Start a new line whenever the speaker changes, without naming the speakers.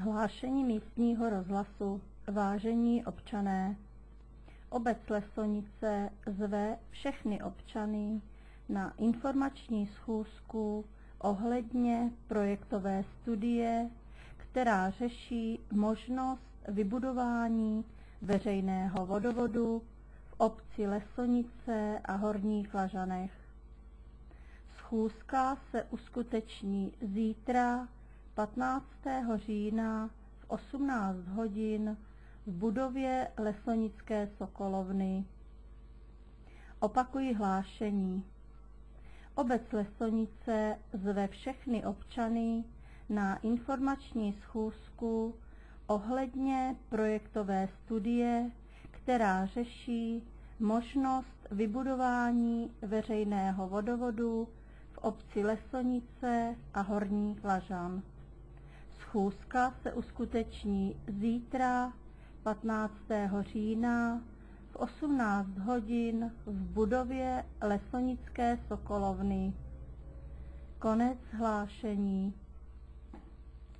Hlášení místního rozhlasu. Vážení občané, obec Lesonice zve všechny občany na informační schůzku ohledně projektové studie, která řeší možnost vybudování veřejného vodovodu v obci Lesonice a Horních Lažanech. Schůzka se uskuteční zítra 15. října v 18 hodin v budově Lesonické sokolovny. Opakuji hlášení. Obec Lesonice zve všechny občany na informační schůzku ohledně projektové studie, která řeší možnost vybudování veřejného vodovodu v obci Lesonice a Horních Lažan. Schůzka se uskuteční zítra 15. října v 18 hodin v budově Lesonické sokolovny. Konec hlášení.